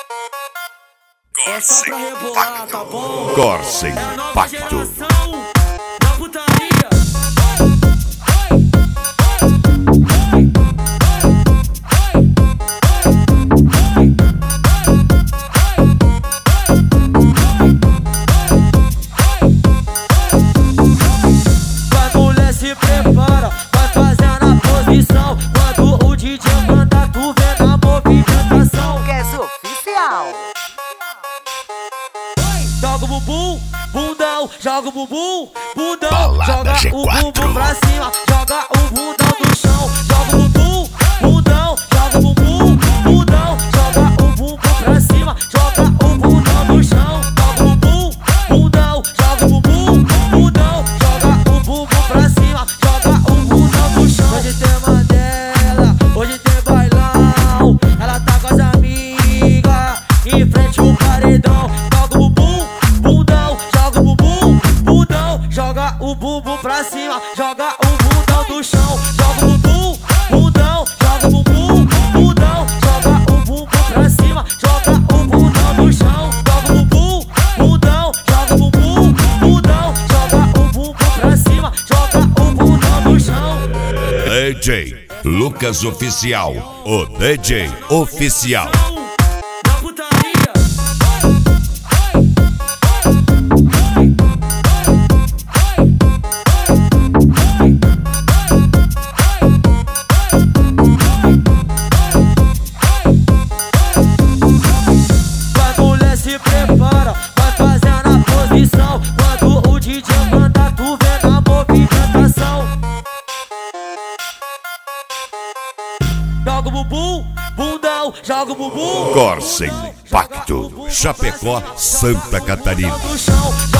É só pra rebolar, tá bom? Corsa Impacto. Da putaria. Vai, mulher, se prepara, vai fazendo a posição. Quando o DJ manda, tu vê na movimentação. Guess oficial. Joga o bumbum, bundão, joga o bumbum, bundão, Balada joga o G4. bumbum pra cima, joga o bundão no chão, joga o bumbum, bundão, joga o bumbum, bundão, joga o bumbum pra cima, joga o bundão no chão, joga o bumbum, bundão, joga o bumbum, bundão, joga o bumbum pra cima, joga o bundão no chão. Hoje tem Mandela, hoje tem bailão, ela tá com as amigas, em frente ao paredão, joga o bumbum, bundão, joga o bumbum, bundão, joga o bumbum pra cima, joga o bundão do chão, joga o bumbum, bundão, joga o bumbum, bundão, joga o bumbum pra cima, joga o bundão do chão, joga o bumbum, bundão, joga o bumbum, bundão, joga o bumbum pra cima, joga o bundão do chão. DJ Lucas Oficial, o DJ oficial. Da putaria. Vai, mulher, se prepara, vai fazendo a posição. Quando o DJ manda, tu vê na movimentação. Joga o bumbum, bundão, joga o bumbum. Corsa Impacto, Chapecó, Santa Catarina. No chão,